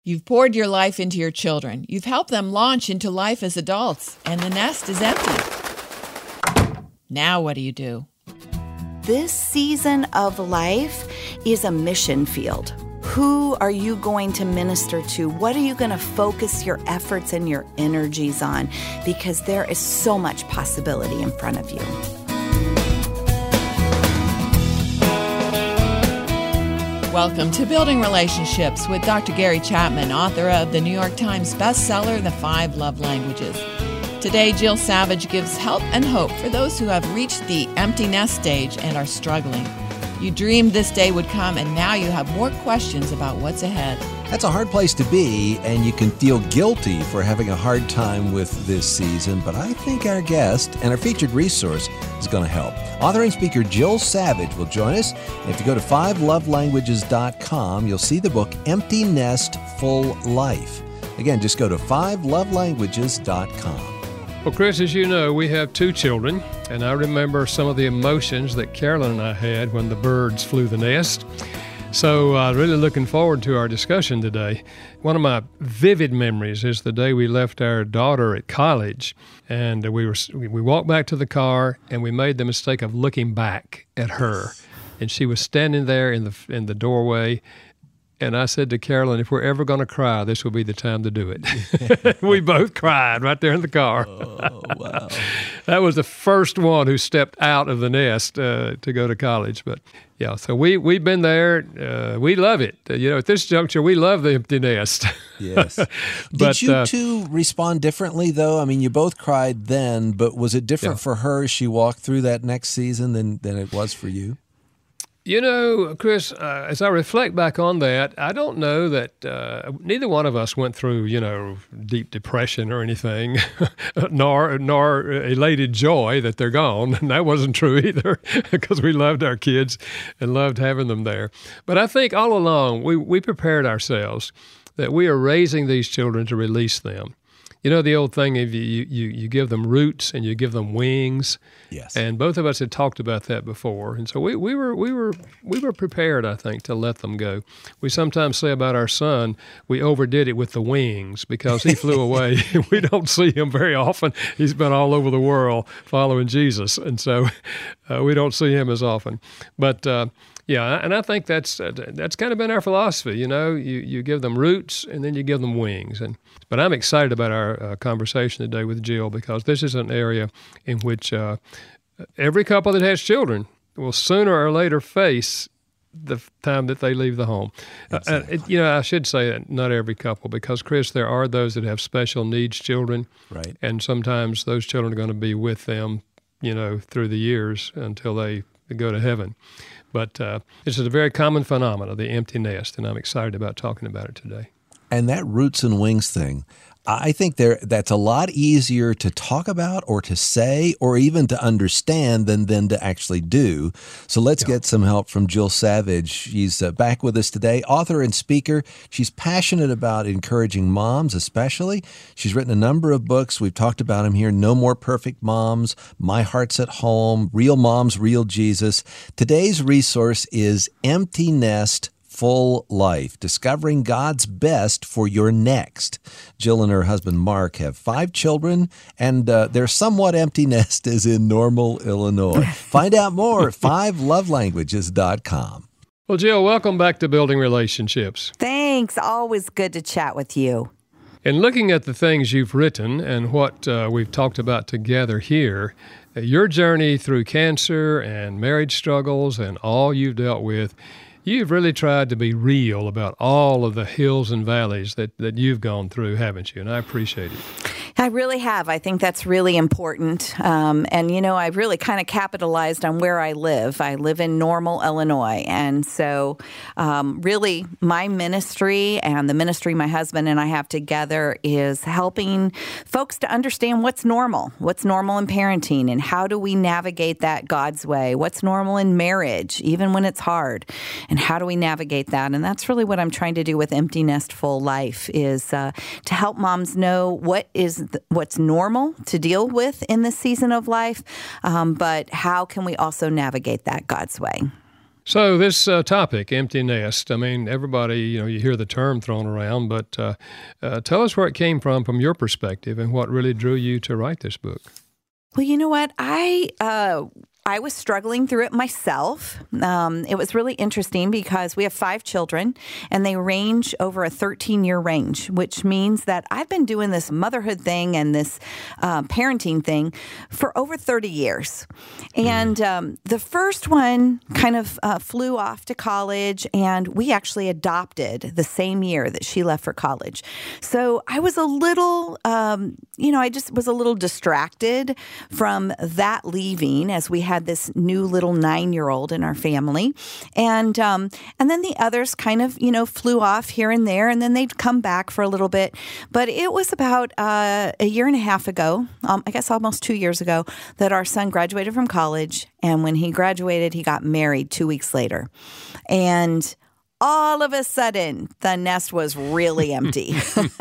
You've poured your life into your children. You've helped them launch into life as adults, and the nest is empty. Now what do? This season of life is a mission field. Who are you going to minister to? What are you going to focus your efforts and your energies on? Because there is so much possibility in front of you. Welcome to Building Relationships with Dr. Gary Chapman, author of the New York Times bestseller, The 5 Love Languages. Today, Jill Savage gives help and hope for those who have reached the empty nest stage and are struggling. You dreamed this day would come, and now you have more questions about what's ahead. That's a hard place to be, and you can feel guilty for having a hard time with this season, but I think our guest and our featured resource is going to help. Author and speaker Jill Savage will join us. And if you go to 5lovelanguages.com, you'll see the book Empty Nest, Full Life. Again, just go to 5lovelanguages.com. Well, Chris, as you know, we have 2 children, and I remember some of the emotions that Carolyn and I had when the birds flew the nest. So really looking forward to our discussion today. One of my vivid memories is the day we left our daughter at college, and we walked back to the car, and we made the mistake of looking back at her, and she was standing there in the doorway. And I said to Carolyn, if we're ever going to cry, this will be the time to do it. We both cried right there in the car. Oh, wow. That was the first one who stepped out of the nest to go to college. But yeah, so we've been there. We love it. At this juncture, we love the empty nest. Yes. Did you two respond differently, though? I mean, you both cried then, but was it different for her as she walked through that next season than it was for you? Chris, as I reflect back on that, I don't know that neither one of us went through, deep depression or anything, nor elated joy that they're gone. And that wasn't true either, because we loved our kids and loved having them there. But I think all along we prepared ourselves that we are raising these children to release them. The old thing, if you give them roots and you give them wings. Yes. And both of us had talked about that before. And so we were prepared, I think, to let them go. We sometimes say about our son, we overdid it with the wings because he flew away. We don't see him very often. He's been all over the world following Jesus. And so we don't see him as often. But yeah, and I think that's kind of been our philosophy. You give them roots and then you give them wings. But I'm excited about our conversation today with Jill, because this is an area in which every couple that has children will sooner or later face the time that they leave the home. Exactly. I should say that not every couple, because, Chris, there are those that have special needs children. Right. And sometimes those children are going to be with them, through the years until they go to heaven. But this is a very common phenomenon, the empty nest, and I'm excited about talking about it today. And that roots and wings thing, I think that's a lot easier to talk about or to say or even to understand than to actually do. So let's get some help from Jill Savage. She's back with us today, author and speaker. She's passionate about encouraging moms especially. She's written a number of books. We've talked about them here. No More Perfect Moms, My Heart's at Home, Real Moms, Real Jesus. Today's resource is Empty Nest, Full Life, Discovering God's Best for Your Next. Jill and her husband Mark have 5 children, and their somewhat empty nest is in Normal, Illinois. Find out more at 5lovelanguages.com. Well, Jill, welcome back to Building Relationships. Thanks. Always good to chat with you. In looking at the things you've written and what we've talked about together here, your journey through cancer and marriage struggles and all you've dealt with, you've really tried to be real about all of the hills and valleys that you've gone through, haven't you? And I appreciate it. I really have. I think that's really important. And, I've really kind of capitalized on where I live. I live in Normal, Illinois. And so really my ministry and the ministry my husband and I have together is helping folks to understand what's normal in parenting, and how do we navigate that God's way, what's normal in marriage, even when it's hard, and how do we navigate that. And that's really what I'm trying to do with Empty Nest, Full Life, is to help moms know what's normal to deal with in this season of life, but how can we also navigate that God's way? So this topic, empty nest, I mean, everybody, you hear the term thrown around, but tell us where it came from your perspective, and what really drew you to write this book. Well, you know what? I was struggling through it myself. It was really interesting because we have 5 children, and they range over a 13-year range, which means that I've been doing this motherhood thing and this parenting thing for over 30 years. And the first one kind of flew off to college, and we actually adopted the same year that she left for college. So I was a little, I just was a little distracted from that leaving as we had this new little 9-year-old in our family. And then the others kind of, flew off here and there, and then they'd come back for a little bit. But it was about a year and a half ago, I guess almost 2 years ago, that our son graduated from college. And when he graduated, he got married 2 weeks later. And all of a sudden, the nest was really empty.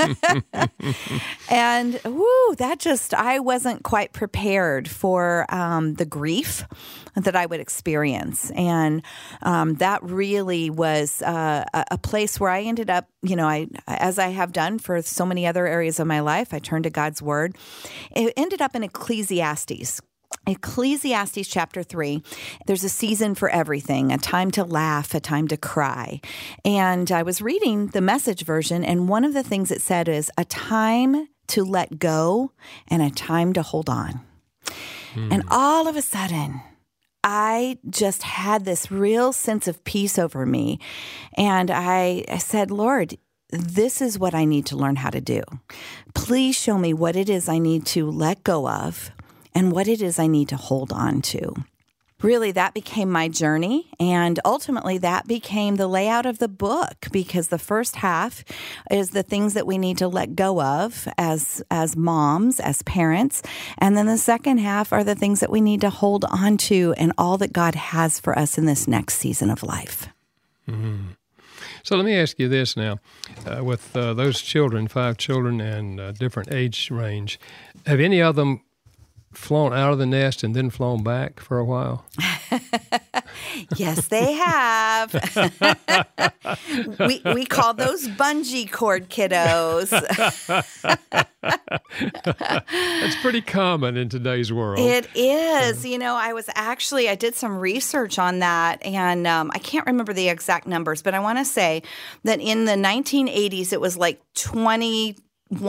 And I wasn't quite prepared for the grief that I would experience. And that really was a place where I ended up, as I have done for so many other areas of my life, I turned to God's Word. It ended up in Ecclesiastes chapter 3, there's a season for everything, a time to laugh, a time to cry. And I was reading the Message version, and one of the things it said is a time to let go and a time to hold on. And all of a sudden, I just had this real sense of peace over me. And I said, Lord, this is what I need to learn how to do. Please show me what it is I need to let go of and what it is I need to hold on to. Really, that became my journey, and ultimately that became the layout of the book, because the first half is the things that we need to let go of as moms, as parents, and then the second half are the things that we need to hold on to and all that God has for us in this next season of life. Mm-hmm. So let me ask you this now. With those children, 5 children and different age range, have any of them flown out of the nest and then flown back for a while? Yes, they have. we call those bungee cord kiddos. That's pretty common in today's world. It is. I did some research on that, and I can't remember the exact numbers, but I want to say that in the 1980s, it was like 21%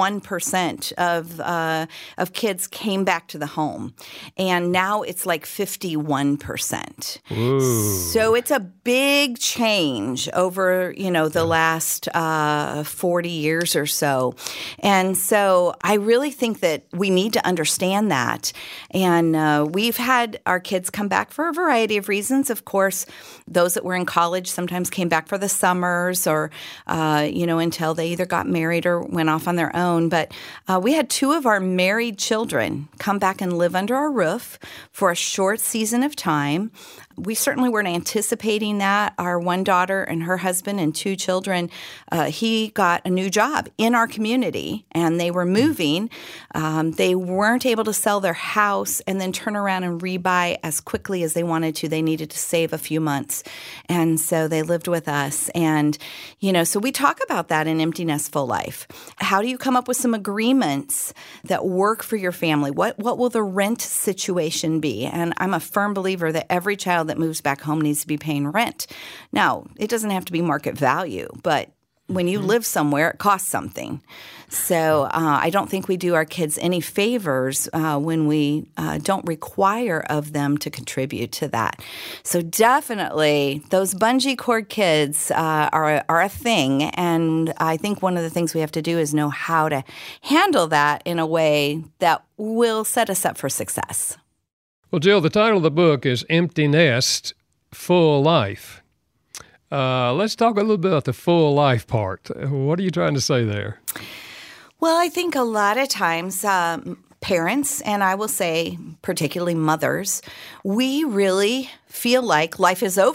of kids came back to the home, and now it's like 51%. Ooh. So it's a big change over the last 40 years or so, and so I really think that we need to understand that. And we've had our kids come back for a variety of reasons. Of course, those that were in college sometimes came back for the summers, or until they either got married or went off on their own. But we had 2 of our married children come back and live under our roof for a short season of time. We certainly weren't anticipating that. Our one daughter and her husband and 2 children, he got a new job in our community, and they were moving. They weren't able to sell their house and then turn around and rebuy as quickly as they wanted to. They needed to save a few months. And so they lived with us. And, so we talk about that in Empty Nest Full Life. How do you come up with some agreements that work for your family? What will the rent situation be? And I'm a firm believer that every child that moves back home needs to be paying rent. Now, it doesn't have to be market value, but when you live somewhere, it costs something. So I don't think we do our kids any favors when we don't require of them to contribute to that. So definitely, those bungee cord kids are a thing, and I think one of the things we have to do is know how to handle that in a way that will set us up for success. Well, Jill, the title of the book is Empty Nest, Full Life. Let's talk a little bit about the full life part. What are you trying to say there? Well, I think a lot of times parents, and I will say particularly mothers, we really feel like life is over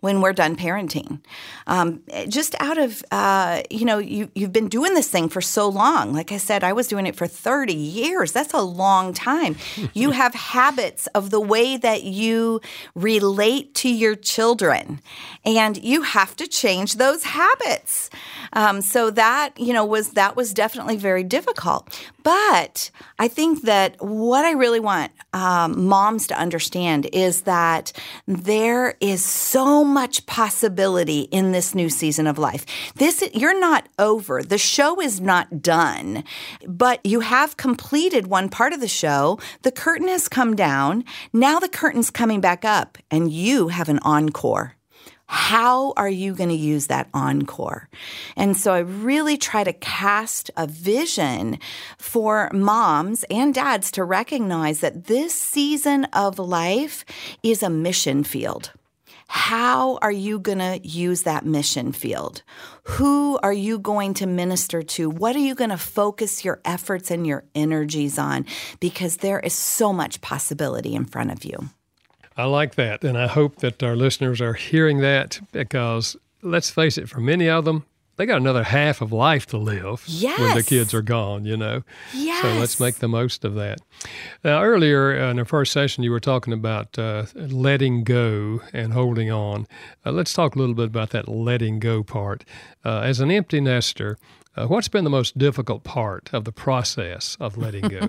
when we're done parenting. Just out of, you've been doing this thing for so long. Like I said, I was doing it for 30 years. That's a long time. You have habits of the way that you relate to your children, and you have to change those habits. So that was definitely very difficult. But I think that what I really want moms to understand is that there is so much possibility in this new season of life. You're not over. The show is not done, but you have completed one part of the show. The curtain has come down. Now the curtain's coming back up, and you have an encore. How are you going to use that encore? And so I really try to cast a vision for moms and dads to recognize that this season of life is a mission field. How are you going to use that mission field? Who are you going to minister to? What are you going to focus your efforts and your energies on? Because there is so much possibility in front of you. I like that, and I hope that our listeners are hearing that, because let's face it, for many of them, they got another half of life to live when the kids are gone, Yes. So let's make the most of that. Now, earlier in the first session, you were talking about letting go and holding on. Let's talk a little bit about that letting go part. As an empty nester, what's been the most difficult part of the process of letting go?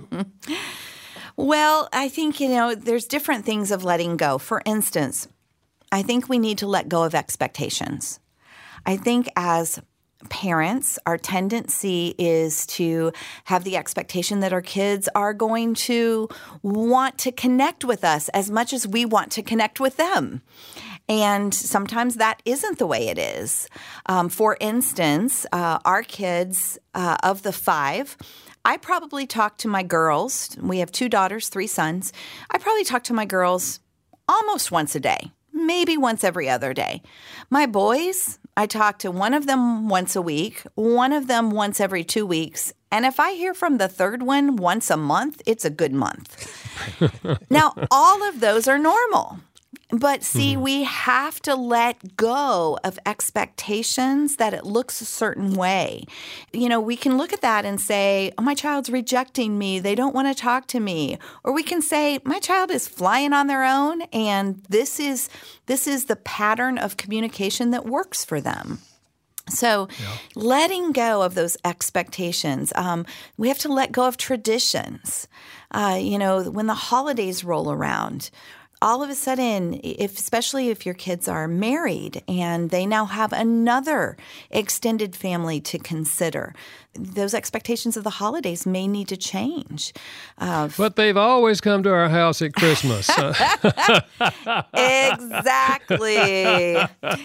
Well, I think, there's different things of letting go. For instance, I think we need to let go of expectations. I think as parents, our tendency is to have the expectation that our kids are going to want to connect with us as much as we want to connect with them. And sometimes that isn't the way it is. For instance, our kids of the 5, I probably talk to my girls. We have 2 daughters, 3 sons. I probably talk to my girls almost once a day, maybe once every other day. My boys, I talk to one of them once a week, one of them once every 2 weeks. And if I hear from the third one once a month, it's a good month. Now, all of those are normal. But see, we have to let go of expectations that it looks a certain way. We can look at that and say, oh, my child's rejecting me. They don't want to talk to me. Or we can say, my child is flying on their own, and this is the pattern of communication that works for them. So letting go of those expectations, we have to let go of traditions. When the holidays roll around, all of a sudden, especially if your kids are married and they now have another extended family to consider, those expectations of the holidays may need to change. But they've always come to our house at Christmas. Exactly.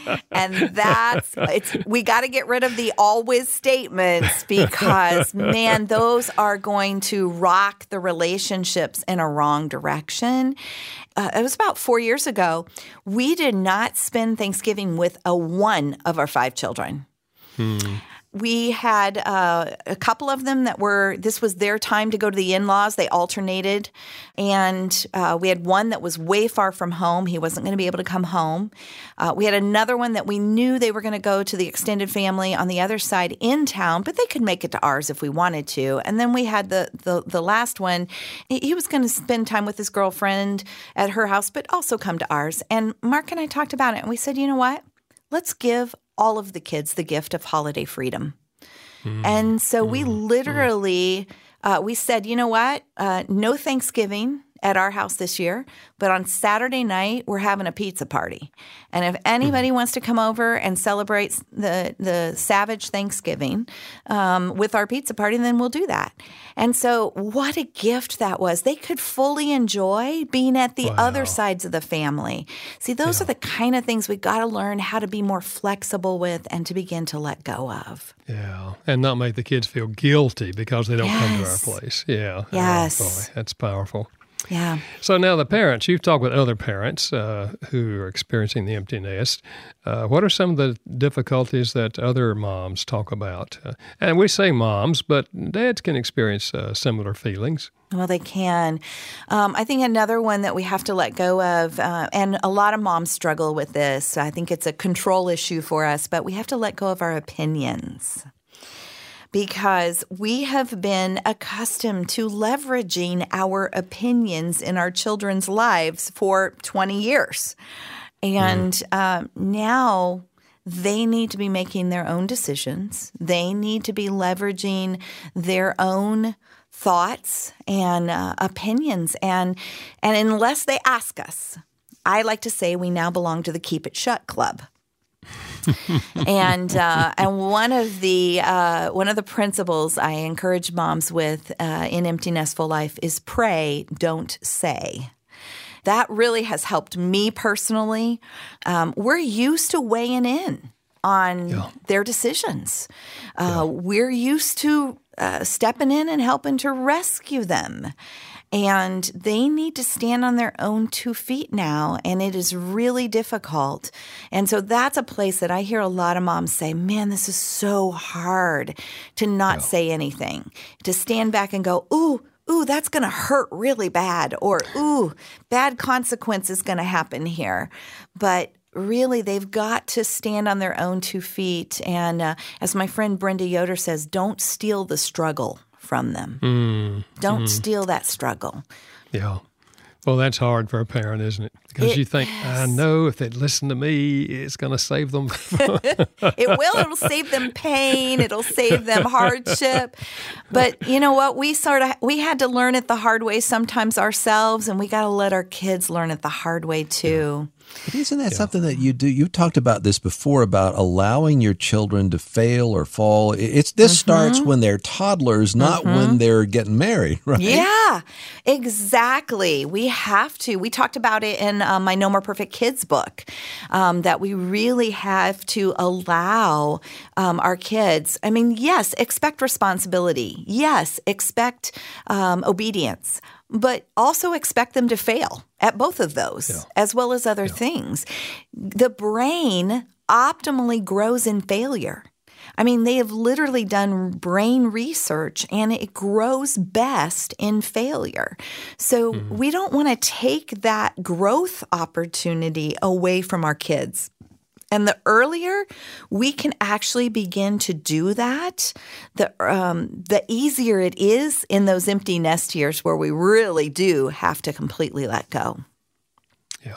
And we got to get rid of the always statements, because, man, those are going to rock the relationships in a wrong direction. It was about 4 years ago. We did not spend Thanksgiving with one of our 5 children. We had a couple of them this was their time to go to the in-laws. They alternated. And we had one that was way far from home. He wasn't going to be able to come home. We had another one that we knew they were going to go to the extended family on the other side in town, but they could make it to ours if we wanted to. And then we had the last one. He was going to spend time with his girlfriend at her house, but also come to ours. And Mark and I talked about it, and we said, you know what? Let's give all of the kids the gift of holiday freedom. And so we literally, we said, you know what? No Thanksgiving at our house this year, but on Saturday night, we're having a pizza party. And if anybody wants to come over and celebrate the Savage Thanksgiving with our pizza party, then we'll do that. And so what a gift that was. They could fully enjoy being at the other sides of the family. See, those are the kind of things we got to learn how to be more flexible with and to begin to let go of. Yeah, and not make the kids feel guilty because they don't come to our place. Yeah. Yes. Oh, boy, that's powerful. Yeah. So now the parents, you've talked with other parents who are experiencing the empty nest. What are some of the difficulties that other moms talk about? And we say moms, but dads can experience similar feelings. Well, they can. I think another one that we have to let go of, and a lot of moms struggle with this, I think it's a control issue for us, but we have to let go of our opinions. Because we have been accustomed to leveraging our opinions in our children's lives for 20 years. And now they need to be making their own decisions. They need to be leveraging their own thoughts and opinions. And unless they ask us, I like to say we now belong to the Keep It Shut Club. and one of the principles I encourage moms with in Empty Nestful Life is pray, don't say. That really has helped me personally. We're used to weighing in on their decisions. We're used to stepping in and helping to rescue them. And they need to stand on their own 2 feet now, and it is really difficult. And so that's a place that I hear a lot of moms say, man, this is so hard to not say anything, to stand back and go, ooh, that's going to hurt really bad, or ooh, bad consequence is going to happen here. But really, they've got to stand on their own 2 feet. And as my friend Brenda Yoder says, don't steal the struggle from them. Don't steal that struggle. Yeah. Well, that's hard for a parent, isn't it? Because you think, I know if they'd listen to me, it's going to save them. It will. It'll save them pain. It'll save them hardship. But you know what? We had to learn it the hard way sometimes ourselves, and we got to let our kids learn it the hard way too. But isn't that something that you do? You talked about this before, about allowing your children to fail or fall. This starts when they're toddlers, not when they're getting married, right? Yeah, exactly. We have to. We talked about it in my No More Perfect Kids book, that we really have to allow our kids. I mean, yes, expect responsibility. Yes, expect obedience. But also expect them to fail at both of those, as well as other things. The brain optimally grows in failure. I mean, they have literally done brain research, and it grows best in failure. So we don't want to take that growth opportunity away from our kids. And the earlier we can actually begin to do that, the easier it is in those empty nest years where we really do have to completely let go. Yeah.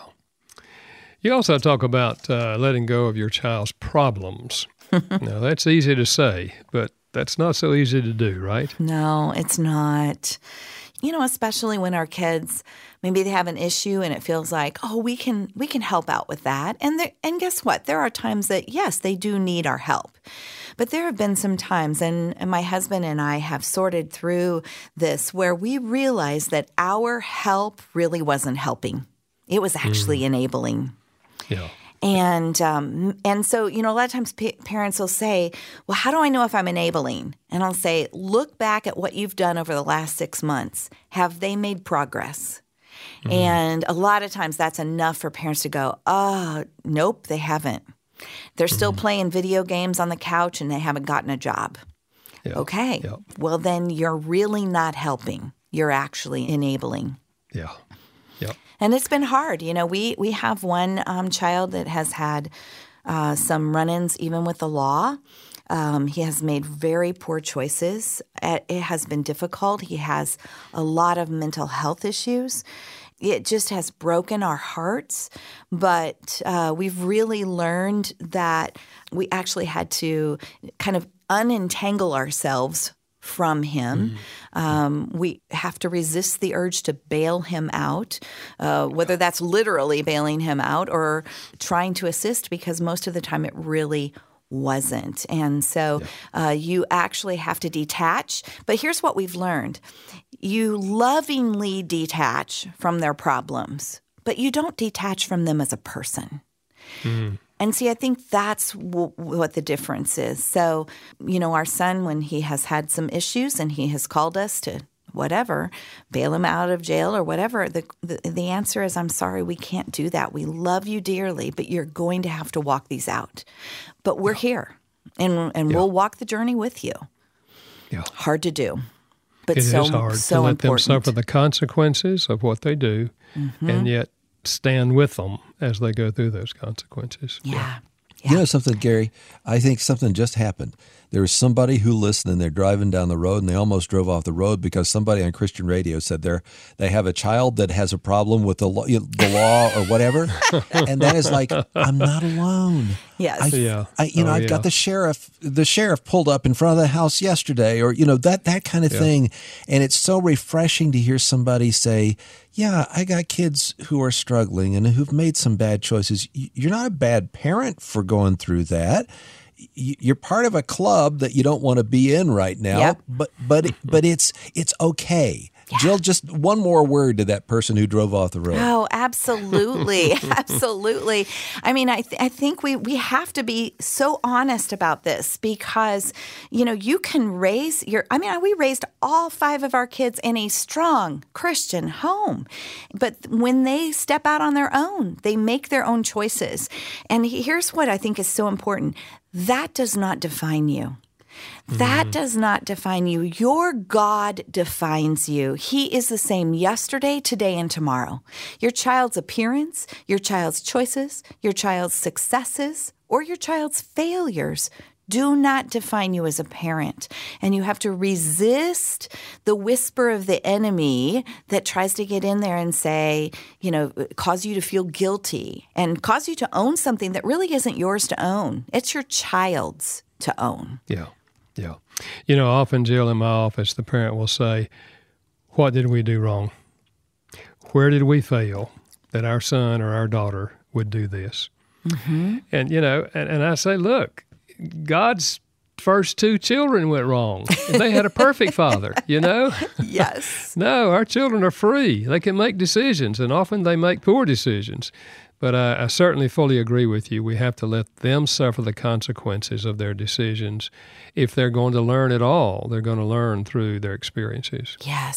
You also talk about letting go of your child's problems. Now, that's easy to say, but that's not so easy to do, right? No, it's not. You know, especially when our kids, maybe they have an issue and it feels like, oh, we can help out with that. And guess what? There are times that, yes, they do need our help. But there have been some times, and my husband and I have sorted through this, where we realized that our help really wasn't helping. It was actually enabling. Yeah. And so, you know, a lot of times parents will say, well, how do I know if I'm enabling? And I'll say, look back at what you've done over the last 6 months. Have they made progress? And a lot of times that's enough for parents to go, oh, nope, they haven't. They're still playing video games on the couch and they haven't gotten a job. Yeah. Okay. Yeah. Well, then you're really not helping. You're actually enabling. Yeah. Yeah. And it's been hard. You know, we have one child that has had some run-ins even with the law. He has made very poor choices. It has been difficult. He has a lot of mental health issues. It just has broken our hearts. But we've really learned that we actually had to kind of unentangle ourselves from him. We have to resist the urge to bail him out, whether that's literally bailing him out or trying to assist, because most of the time it really wasn't. And so you actually have to detach. But here's what we've learned. You lovingly detach from their problems, but you don't detach from them as a person. And see, I think that's what the difference is. So, you know, our son, when he has had some issues and he has called us to, whatever, bail them out of jail or whatever, the answer is, I'm sorry, we can't do that. We love you dearly, but you're going to have to walk these out. But we're here, and we'll walk the journey with you. Yeah. Hard to do. But it is hard to let them suffer the consequences of what they do, and yet stand with them as they go through those consequences. Yeah. You know something, Gary? I think something just happened. There was somebody who listened, and they're driving down the road, and they almost drove off the road because somebody on Christian radio said they have a child that has a problem with the law or whatever, and that is like, I'm not alone. Yes. I've got the sheriff pulled up in front of the house yesterday, or that kind of thing, and it's so refreshing to hear somebody say, yeah, I got kids who are struggling and who've made some bad choices. You're not a bad parent for going through that. You're part of a club that you don't want to be in right now, but it's okay. Yeah. Jill, just one more word to that person who drove off the road. Oh, absolutely. Absolutely. I mean, I think we have to be so honest about this because, you can raise we raised all 5 of our kids in a strong Christian home. But when they step out on their own, they make their own choices. And here's what I think is so important. That does not define you. That does not define you. Your God defines you. He is the same yesterday, today, and tomorrow. Your child's appearance, your child's choices, your child's successes, or your child's failures do not define you as a parent. And you have to resist the whisper of the enemy that tries to get in there and say, cause you to feel guilty and cause you to own something that really isn't yours to own. It's your child's to own. Yeah. Yeah. Often, Jill, in my office, the parent will say, what did we do wrong? Where did we fail that our son or our daughter would do this? Mm-hmm. And, and I say, look, God's first 2 children went wrong. And they had a perfect father, Yes. No, our children are free. They can make decisions, and often they make poor decisions. But I certainly fully agree with you. We have to let them suffer the consequences of their decisions. If they're going to learn at all, they're going to learn through their experiences.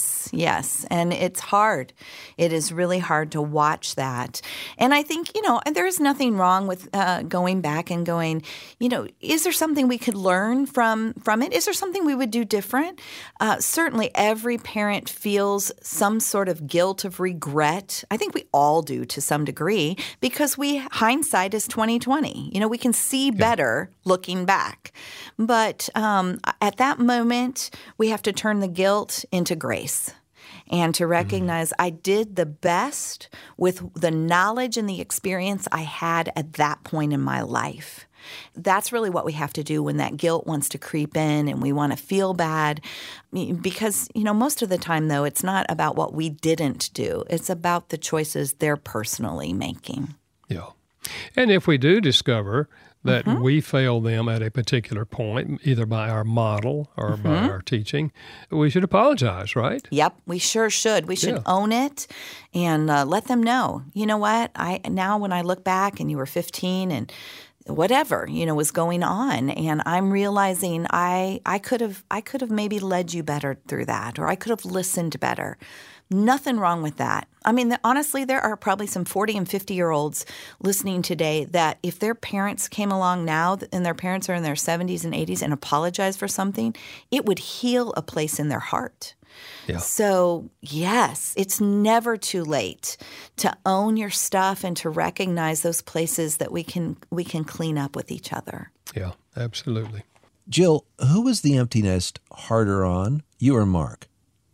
Yes. And it's hard. It is really hard to watch that. And I think, there's nothing wrong with going back and going, is there something we could learn from it? Is there something we would do different? Certainly every parent feels some sort of guilt of regret. I think we all do to some degree. Because hindsight is 20/20. We can see better looking back. But at that moment, we have to turn the guilt into grace and to recognize I did the best with the knowledge and the experience I had at that point in my life. That's really what we have to do when that guilt wants to creep in and we want to feel bad. Because, most of the time, though, it's not about what we didn't do. It's about the choices they're personally making. Yeah. And if we do discover that we fail them at a particular point, either by our model or by our teaching, we should apologize, right? Yep, we sure should. We should own it and let them know, you know what, now when I look back and you were 15 and whatever, was going on. And I'm realizing I could have maybe led you better through that, or I could have listened better. Nothing wrong with that. I mean, honestly, there are probably some 40 and 50-year-olds listening today that if their parents came along now and their parents are in their 70s and 80s and apologized for something, it would heal a place in their heart. Yeah. So, yes, it's never too late to own your stuff and to recognize those places that we can clean up with each other. Yeah, absolutely. Jill, who was the empty nest harder on, you or Mark?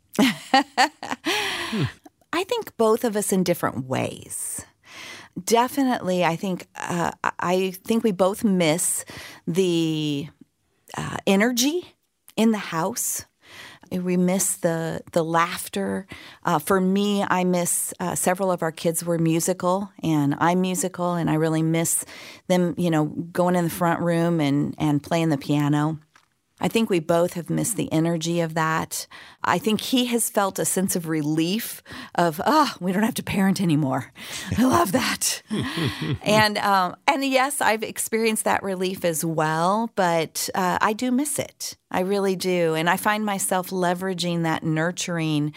I think both of us in different ways. Definitely, I think we both miss the energy in the house. We miss the laughter. For me, I miss several of our kids were musical, and I'm musical, and I really miss them, going in the front room and playing the piano. I think we both have missed the energy of that. I think he has felt a sense of relief of, we don't have to parent anymore. I love that. And yes, I've experienced that relief as well, but I do miss it. I really do. And I find myself leveraging that nurturing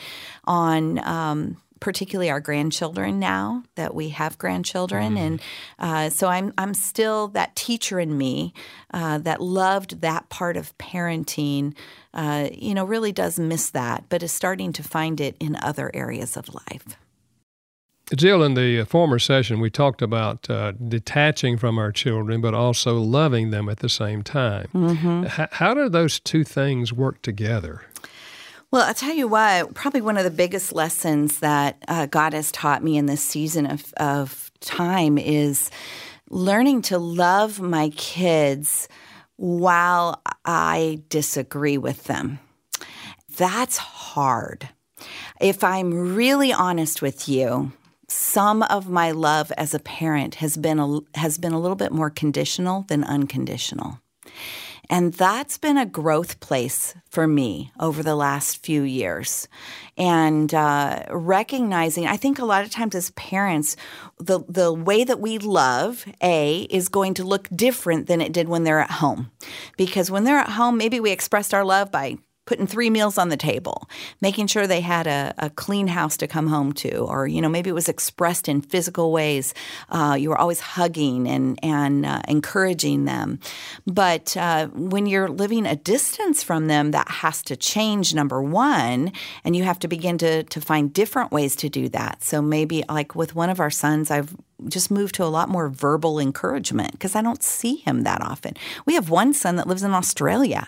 on particularly our grandchildren now that we have grandchildren. And so I'm still that teacher in me that loved that part of parenting, really does miss that, but is starting to find it in other areas of life. Jill, in the former session, we talked about detaching from our children, but also loving them at the same time. Mm-hmm. How do those two things work together? Well, I'll tell you what, probably one of the biggest lessons that God has taught me in this season of time is learning to love my kids while I disagree with them. That's hard. If I'm really honest with you, some of my love as a parent has been a little bit more conditional than unconditional. And that's been a growth place for me over the last few years. And recognizing, I think a lot of times as parents, the way that we love, is going to look different than it did when they're at home. Because when they're at home, maybe we expressed our love by putting 3 meals on the table, making sure they had a clean house to come home to, or, maybe it was expressed in physical ways. You were always hugging and encouraging them. But when you're living a distance from them, that has to change, number one, and you have to begin to find different ways to do that. So maybe like with one of our sons, I've just moved to a lot more verbal encouragement because I don't see him that often. We have one son that lives in Australia.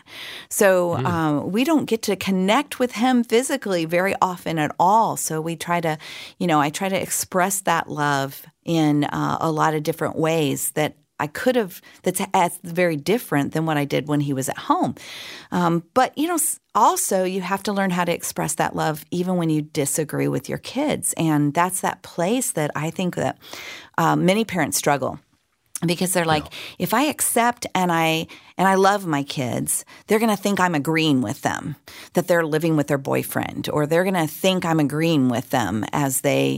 So we don't get to connect with him physically very often at all. So we try to, I try to express that love in a lot of different ways that I could have, that's very different than what I did when he was at home. But, also you have to learn how to express that love even when you disagree with your kids. And that's that place that I think that many parents struggle. Because they're like, if I accept and I love my kids, they're going to think I'm agreeing with them, that they're living with their boyfriend, or they're going to think I'm agreeing with them as they,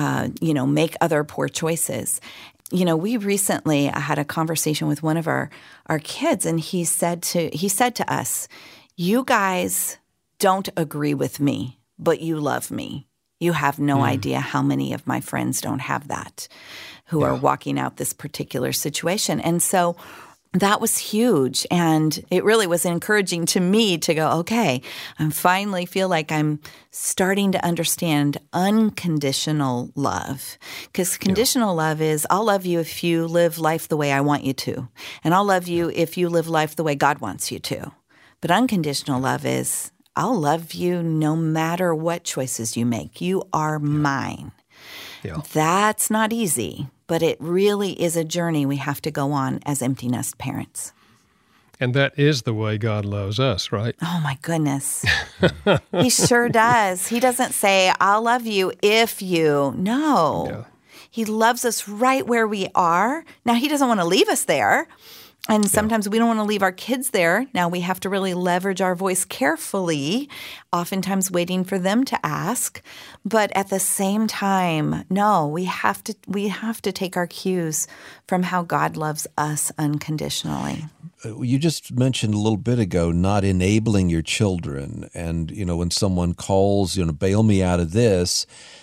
make other poor choices. We recently had a conversation with one of our kids, and he said to us, "You guys don't agree with me, but you love me. You have no idea how many of my friends don't have that, who are walking out this particular situation." And so that was huge. And it really was encouraging to me to go, okay, I finally feel like I'm starting to understand unconditional love. Because conditional love is, I'll love you if you live life the way I want you to. And I'll love you if you live life the way God wants you to. But unconditional love is, I'll love you no matter what choices you make. You are mine. Yeah. That's not easy, but it really is a journey we have to go on as empty nest parents. And that is the way God loves us, right? Oh, my goodness. He sure does. He doesn't say, I'll love you if you. No. Yeah. He loves us right where we are. Now, he doesn't want to leave us there. And sometimes we don't want to leave our kids there. Now we have to really leverage our voice carefully, oftentimes waiting for them to ask. But at the same time, no, we have to take our cues from how God loves us unconditionally. You just mentioned a little bit ago not enabling your children. And, when someone calls, bail me out of this,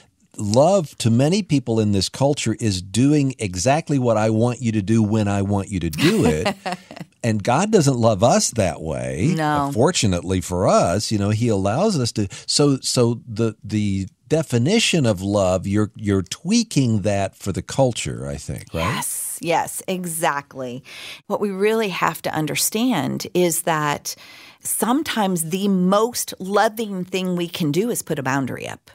love to many people in this culture is doing exactly what I want you to do when I want you to do it. And God doesn't love us that way. No. Fortunately for us, He allows us to. So the definition of love, you're tweaking that for the culture, I think, right? Yes, exactly. What we really have to understand is that sometimes the most loving thing we can do is put a boundary up.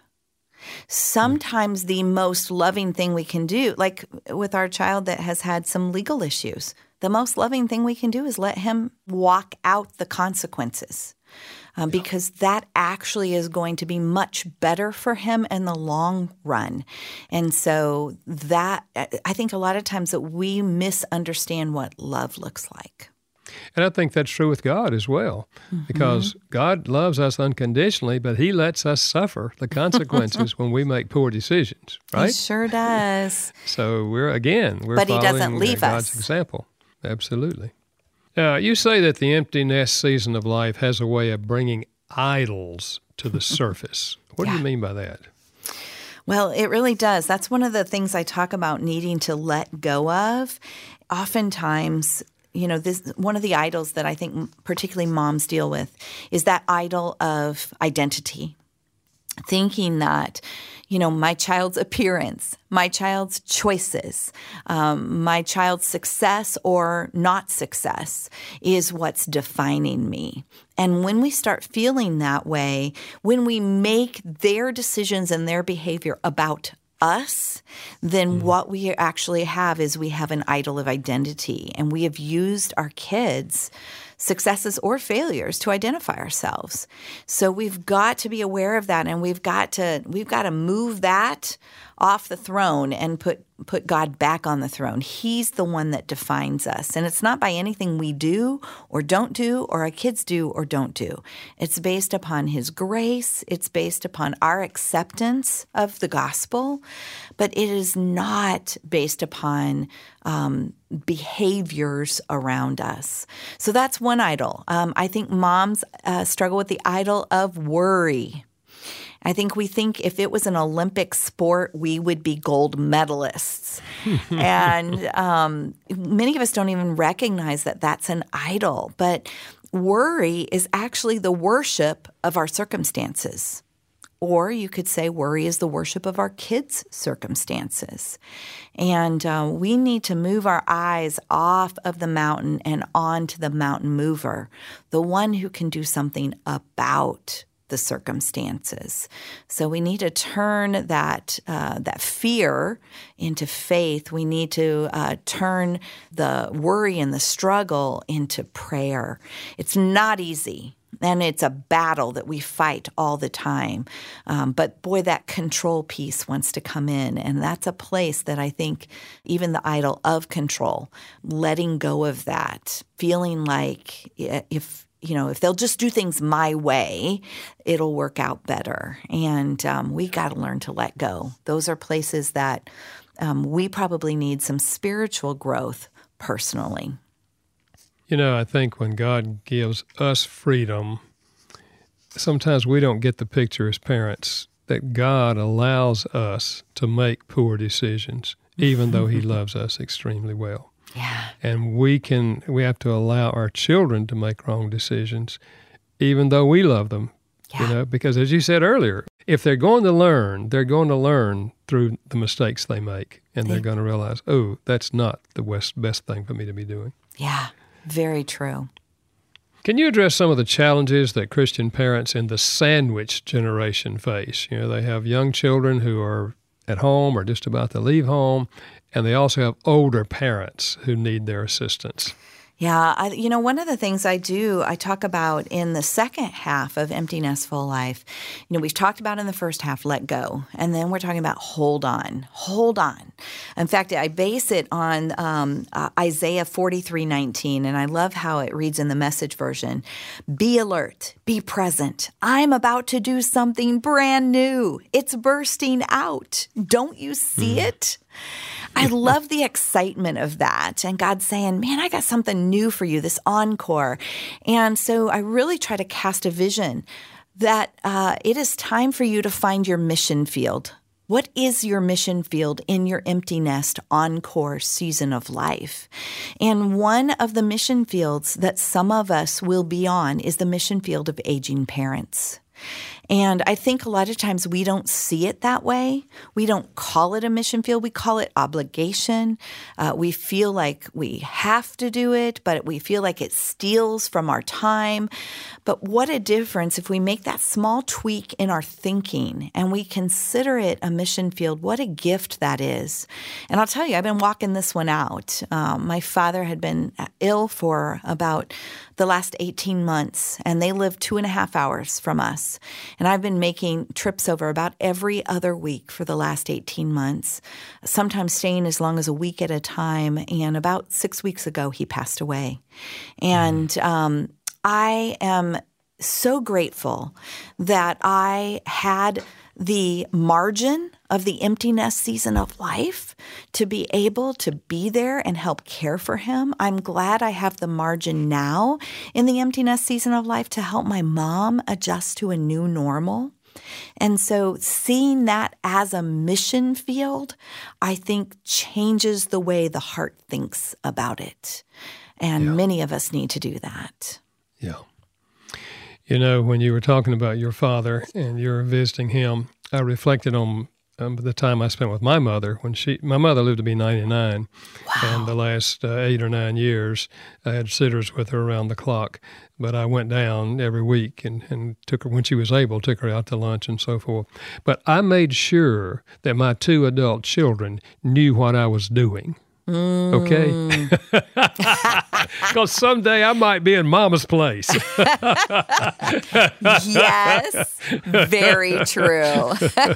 Sometimes the most loving thing we can do, like with our child that has had some legal issues, the most loving thing we can do is let him walk out the consequences because that actually is going to be much better for him in the long run. And so that, I think a lot of times that we misunderstand what love looks like. And I think that's true with God as well, because God loves us unconditionally, but He lets us suffer the consequences when we make poor decisions, right? He sure does. So we're But He doesn't following leave God's us. example. Absolutely. You say that the empty nest season of life has a way of bringing idols to the surface. What do you mean by that? Well, it really does. That's one of the things I talk about needing to let go of. Oftentimes, this one of the idols that I think particularly moms deal with is that idol of identity. Thinking that, my child's appearance, my child's choices, my child's success or not success is what's defining me. And when we start feeling that way, when we make their decisions and their behavior about us, then what we actually have is we have an idol of identity. And we have used our kids' successes or failures to identify ourselves. So we've got to be aware of that, and we've got to move that off the throne and put God back on the throne. He's the one that defines us. And it's not by anything we do or don't do or our kids do or don't do. It's based upon His grace. It's based upon our acceptance of the gospel. But it is not based upon behaviors around us. So that's one idol. I think moms struggle with the idol of worry. I think we think if it was an Olympic sport, we would be gold medalists. And many of us don't even recognize that that's an idol. But worry is actually the worship of our circumstances. Or you could say worry is the worship of our kids' circumstances. And we need to move our eyes off of the mountain and onto the mountain mover, the one who can do something about the circumstances. So we need to turn that fear into faith. We need to turn the worry and the struggle into prayer. It's not easy. And it's a battle that we fight all the time. But boy, that control piece wants to come in. And that's a place that I think even the idol of control, letting go of that, feeling like if they'll just do things my way, it'll work out better. And we got to learn to let go. Those are places that we probably need some spiritual growth personally. I think when God gives us freedom, sometimes we don't get the picture as parents that God allows us to make poor decisions, even though He loves us extremely well. Yeah. And we have to allow our children to make wrong decisions, even though we love them, because as you said earlier, if they're going to learn through the mistakes they make, and they're going to realize, oh, that's not the best thing for me to be doing. Yeah, very true. Can you address some of the challenges that Christian parents in the sandwich generation face? They have young children who are at home or just about to leave home, and they also have older parents who need their assistance. Yeah, one of the things I talk about in the second half of Empty Nest Full Life, we've talked about in the first half, let go. And then we're talking about hold on. In fact, I base it on Isaiah 43:19, and I love how it reads in the Message version. Be alert, be present. I'm about to do something brand new. It's bursting out. Don't you see it? I love the excitement of that. And God saying, man, I got something new for you, this encore. And so I really try to cast a vision that it is time for you to find your mission field. What is your mission field in your empty nest encore season of life? And one of the mission fields that some of us will be on is the mission field of aging parents. And I think a lot of times we don't see it that way. We don't call it a mission field. We call it obligation. We feel like we have to do it, but we feel like it steals from our time. But what a difference if we make that small tweak in our thinking and we consider it a mission field. What a gift that is. And I'll tell you, I've been walking this one out. My father had been ill for about the last 18 months, and they lived 2.5 hours from us. And I've been making trips over about every other week for the last 18 months, sometimes staying as long as a week at a time. And about 6 weeks ago, he passed away. And I am so grateful that I had the margin of the empty nest season of life to be able to be there and help care for him. I'm glad I have the margin now in the empty nest season of life to help my mom adjust to a new normal. And so seeing that as a mission field, I think changes the way the heart thinks about it. And many of us need to do that. Yeah. You know, when you were talking about your father and you were visiting him, I reflected on the time I spent with my mother. My mother lived to be 99, and the last 8 or 9 years, I had sitters with her around the clock. But I went down every week and took her, when she was able, took her out to lunch and so forth. But I made sure that my 2 adult children knew what I was doing. Okay? Because someday I might be in Mama's place. Yes, very true.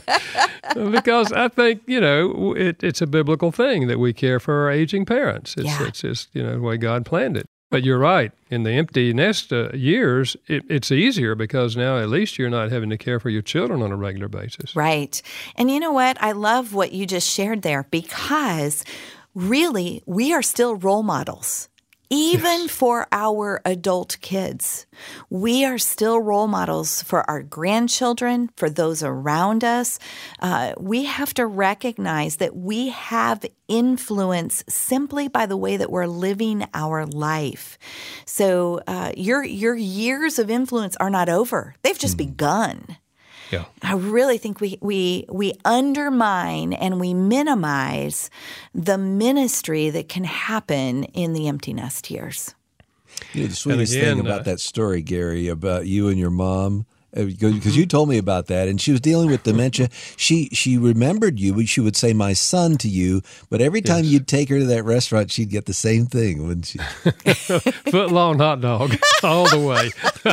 Because I think, it's a biblical thing that we care for our aging parents. It's just, the way God planned it. But you're right. In the empty nest years, it's easier because now at least you're not having to care for your children on a regular basis. Right. And you know what? I love what you just shared there because really, we are still role models. Even for our adult kids, we are still role models for our grandchildren, for those around us. We have to recognize that we have influence simply by the way that we're living our life. So your years of influence are not over. They've just begun. Yeah. I really think we undermine and we minimize the ministry that can happen in the empty nest years. The sweetest thing about that story, Gary, about you and your mom, because you told me about that, and she was dealing with dementia. She remembered you. She would say "my son" to you, but every time you'd take her to that restaurant, she'd get the same thing, wouldn't she? Foot-long hot dog all the way.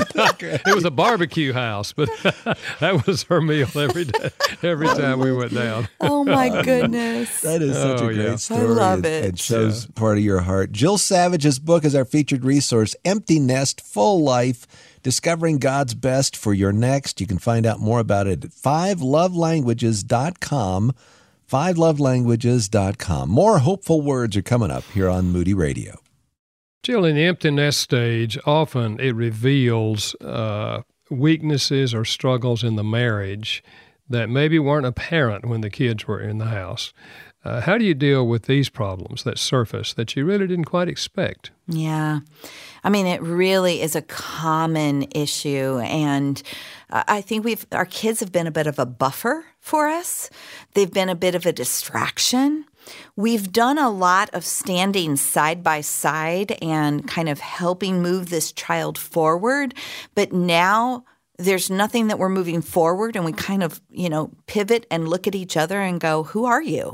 It was a barbecue house, but that was her meal every day, every time we went down. Oh, my goodness. That is such a great story. I love it. It shows part of your heart. Jill Savage's book is our featured resource, Empty Nest, Full Life, Discovering God's Best for Your Next. You can find out more about it at 5lovelanguages.com, 5lovelanguages.com. More hopeful words are coming up here on Moody Radio. Jill, in the empty nest stage, often it reveals weaknesses or struggles in the marriage that maybe weren't apparent when the kids were in the house. How do you deal with these problems that surface that you really didn't quite expect? Yeah. I mean, it really is a common issue. And I think our kids have been a bit of a buffer for us. They've been a bit of a distraction. We've done a lot of standing side by side and kind of helping move this child forward. But now there's nothing that we're moving forward, and we kind of, pivot and look at each other and go, who are you?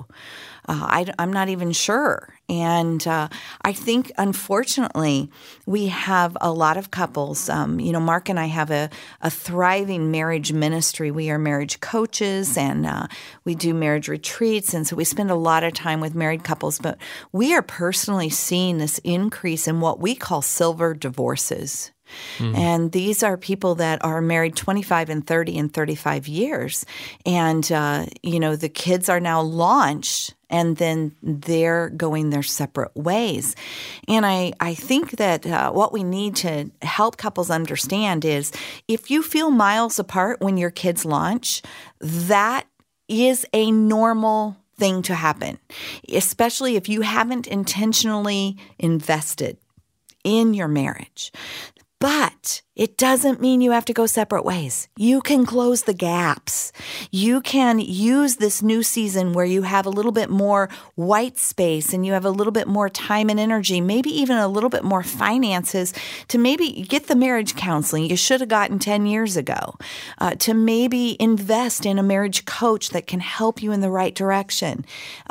I'm not even sure. And I think, unfortunately, we have a lot of couples. Mark and I have a thriving marriage ministry. We are marriage coaches, and we do marriage retreats. And so we spend a lot of time with married couples. But we are personally seeing this increase in what we call silver divorces. And these are people that are married 25 and 30 and 35 years. And, the kids are now launched, and then they're going their separate ways. And I think that what we need to help couples understand is if you feel miles apart when your kids launch, that is a normal thing to happen, especially if you haven't intentionally invested in your marriage. But it doesn't mean you have to go separate ways. You can close the gaps. You can use this new season where you have a little bit more white space and you have a little bit more time and energy, maybe even a little bit more finances to maybe get the marriage counseling you should have gotten 10 years ago, to maybe invest in a marriage coach that can help you in the right direction,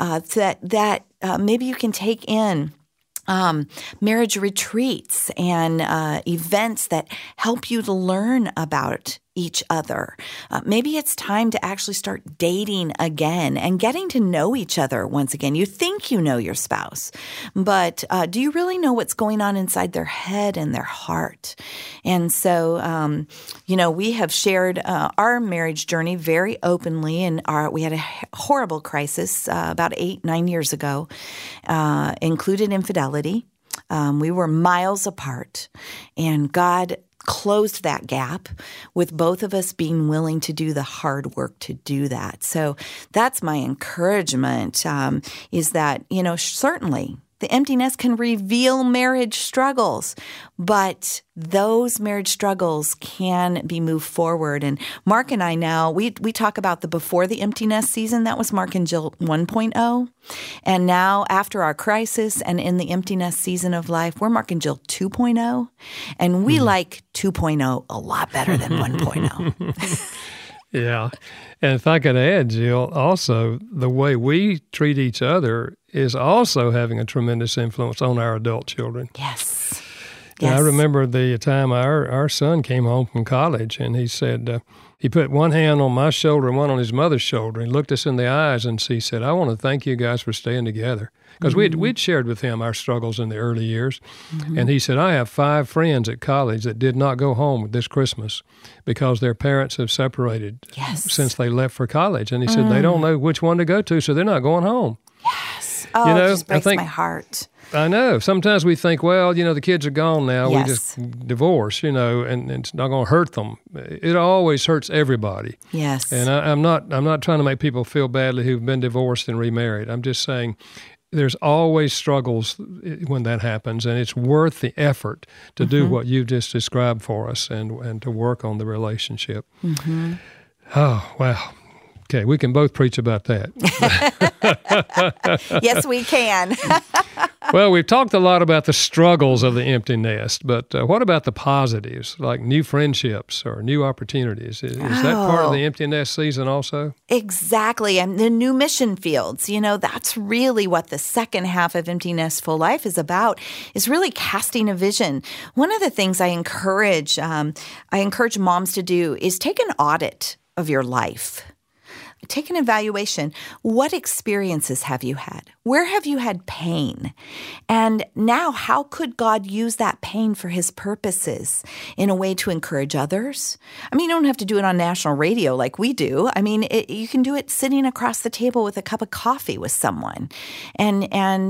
that maybe you can take in marriage retreats and events that help you to learn about each other. Maybe it's time to actually start dating again and getting to know each other once again. You think you know your spouse, but do you really know what's going on inside their head and their heart? And so, we have shared our marriage journey very openly, and we had a horrible crisis about 8-9 years ago, included infidelity. We were miles apart, and God closed that gap with both of us being willing to do the hard work to do that. So that's my encouragement, is that, certainly the empty nest can reveal marriage struggles, but those marriage struggles can be moved forward. And Mark and I now, we talk about the before the empty nest season. That was Mark and Jill 1.0. And now after our crisis and in the empty nest season of life, we're Mark and Jill 2.0. And we like 2.0 a lot better than 1.0. Yeah. And if I could add, Jill, also the way we treat each other is also having a tremendous influence on our adult children. Yes. And I remember the time our son came home from college, and he said, he put one hand on my shoulder and one on his mother's shoulder, and looked us in the eyes, and he said, I want to thank you guys for staying together. Because we'd shared with him our struggles in the early years. Mm-hmm. And he said, I have 5 friends at college that did not go home this Christmas because their parents have separated since they left for college. And he said, they don't know which one to go to, so they're not going home. Yes. Oh, it just breaks my heart. I know. Sometimes we think, well, the kids are gone now. We just divorce, and it's not going to hurt them. It always hurts everybody. Yes. And I'm not trying to make people feel badly who've been divorced and remarried. I'm just saying there's always struggles when that happens, and it's worth the effort to do what you've just described for us and to work on the relationship. Mm-hmm. Oh, wow. Okay, we can both preach about that. Yes, we can. Well, we've talked a lot about the struggles of the empty nest, but what about the positives, like new friendships or new opportunities? Is that part of the empty nest season also? Exactly. And the new mission fields, that's really what the second half of Empty Nestful Life is about, is really casting a vision. One of the things I encourage moms to do is take an audit of your life. Take an evaluation. What experiences have you had? Where have you had pain? And now, how could God use that pain for his purposes in a way to encourage others? I mean, you don't have to do it on national radio like we do. I mean, you can do it sitting across the table with a cup of coffee with someone and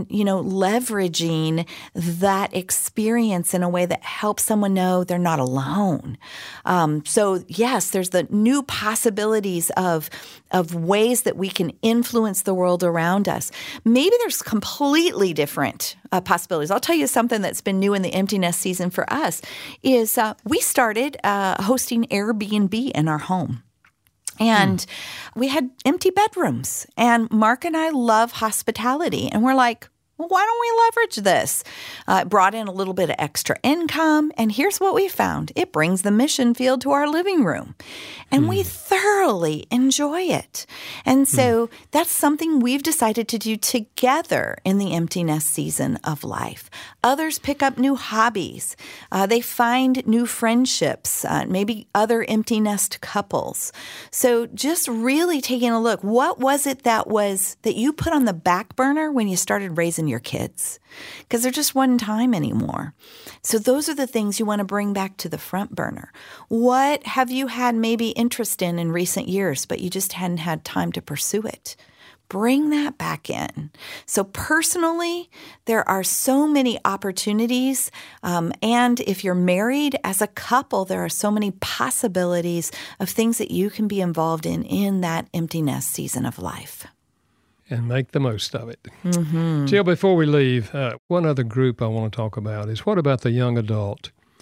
leveraging that experience in a way that helps someone know they're not alone. So yes, there's the new possibilities of ways that we can influence the world around us. Maybe there's completely different possibilities. I'll tell you something that's been new in the empty nest season for us is we started hosting Airbnb in our home. And we had empty bedrooms. And Mark and I love hospitality. And we're like, well, why don't we leverage this? It brought in a little bit of extra income, and here's what we found. It brings the mission field to our living room, and we thoroughly enjoy it. And so that's something we've decided to do together in the empty nest season of life. Others pick up new hobbies. They find new friendships, maybe other empty nest couples. So just really taking a look, what was it that you put on the back burner when you started raising your kids? Because they're just one time anymore. So those are the things you want to bring back to the front burner. What have you had maybe interest in recent years, but you just hadn't had time to pursue it? Bring that back in. So personally, there are so many opportunities. And if you're married as a couple, there are so many possibilities of things that you can be involved in that empty nest season of life. And make the most of it. Mm-hmm. Jill, before we leave, one other group I want to talk about is what about the young adult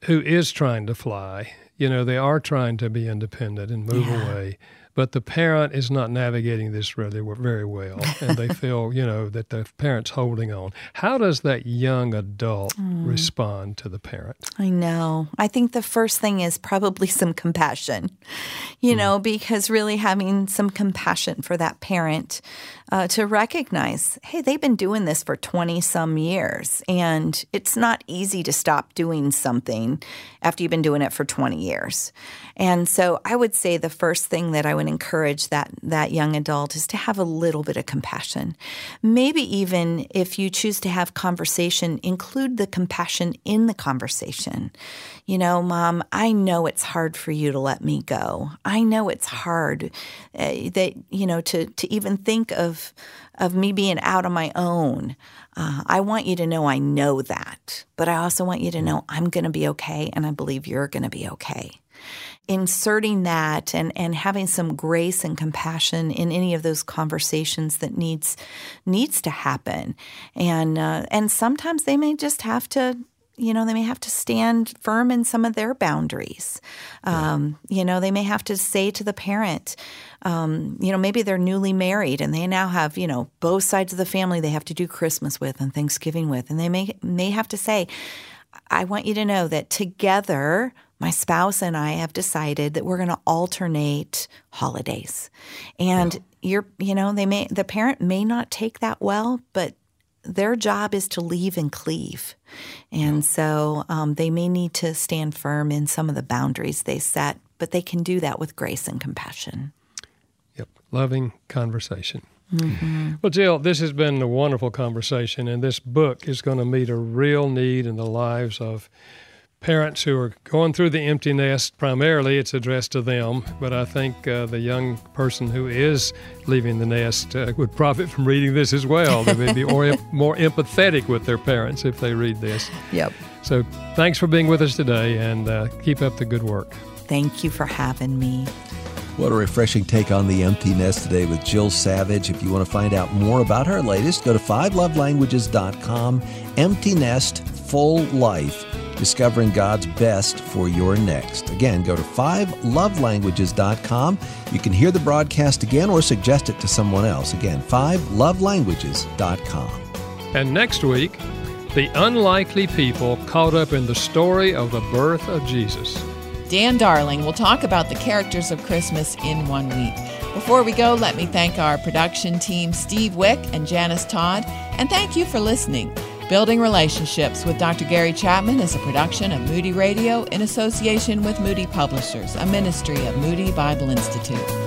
who is trying to fly. They are trying to be independent and move away. But the parent is not navigating this really very well, and they feel, that the parent's holding on. How does that young adult respond to the parent? I know. I think the first thing is probably some compassion, because really having some compassion for that parent to recognize, hey, they've been doing this for 20-some years, and it's not easy to stop doing something after you've been doing it for 20 years. And so I would say the first thing that I would encourage that young adult is to have a little bit of compassion. Maybe even if you choose to have conversation, include the compassion in the conversation. Mom, I know it's hard for you to let me go. I know it's hard to even think of me being out on my own. I want you to know I know that, but I also want you to know I'm going to be okay, and I believe you're going to be okay. Inserting that and having some grace and compassion in any of those conversations that needs to happen. And sometimes they may just have to, they may have to stand firm in some of their boundaries. They may have to say to the parent, maybe they're newly married and they now have, both sides of the family they have to do Christmas with and Thanksgiving with. And they may have to say, I want you to know that together, my spouse and I have decided that we're going to alternate holidays. And the parent may not take that well, but their job is to leave and cleave. And so they may need to stand firm in some of the boundaries they set, but they can do that with grace and compassion. Yep. Loving conversation. Mm-hmm. Well, Jill, this has been a wonderful conversation, and this book is going to meet a real need in the lives of parents who are going through the empty nest. Primarily, it's addressed to them, but I think the young person who is leaving the nest would profit from reading this as well. They may be more empathetic with their parents if they read this. Yep. So thanks for being with us today, and keep up the good work. Thank you for having me. What a refreshing take on the empty nest today with Jill Savage. If you want to find out more about her latest, go to 5lovelanguages.com. Empty Nest, Full Life. Discovering God's best for your next. Again, go to 5lovelanguages.com. You can hear the broadcast again or suggest it to someone else. Again, 5lovelanguages.com. And next week, the unlikely people caught up in the story of the birth of Jesus. Dan Darling will talk about the characters of Christmas in 1 week. Before we go, let me thank our production team, Steve Wick and Janice Todd, and thank you for listening. Building Relationships with Dr. Gary Chapman is a production of Moody Radio in association with Moody Publishers, a ministry of Moody Bible Institute.